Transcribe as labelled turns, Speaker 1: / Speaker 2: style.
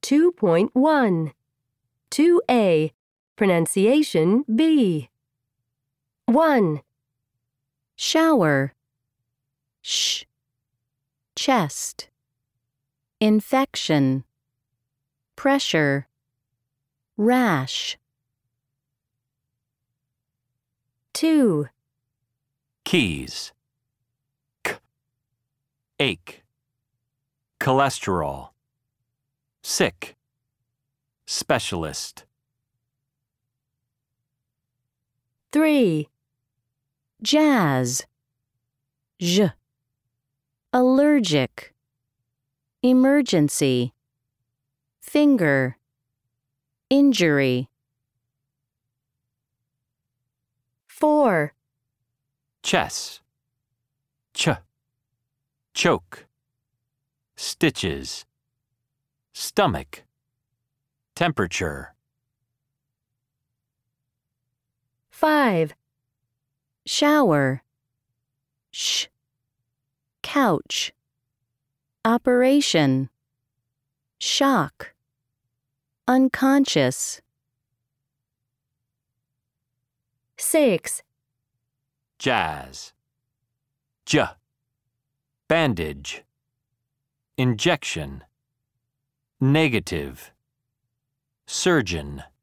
Speaker 1: 2.1. 2A. Pronunciation B. 1.
Speaker 2: Shower. Sh. Chest. Infection. Pressure. Rash.
Speaker 1: 2.
Speaker 3: Keys. K. Ache. Cholesterol. Sick. Specialist.
Speaker 1: 3.
Speaker 2: Jazz. J. Allergic. Emergency. Finger. Injury.
Speaker 1: 4.
Speaker 3: Chess. Ch. Choke. Stitches. Stomach. Temperature.
Speaker 1: 5.
Speaker 2: Shower. Sh. Couch. Operation. Shock. Unconscious.
Speaker 1: 6.
Speaker 3: Jazz. J. Bandage. Injection. Negative. Surgeon.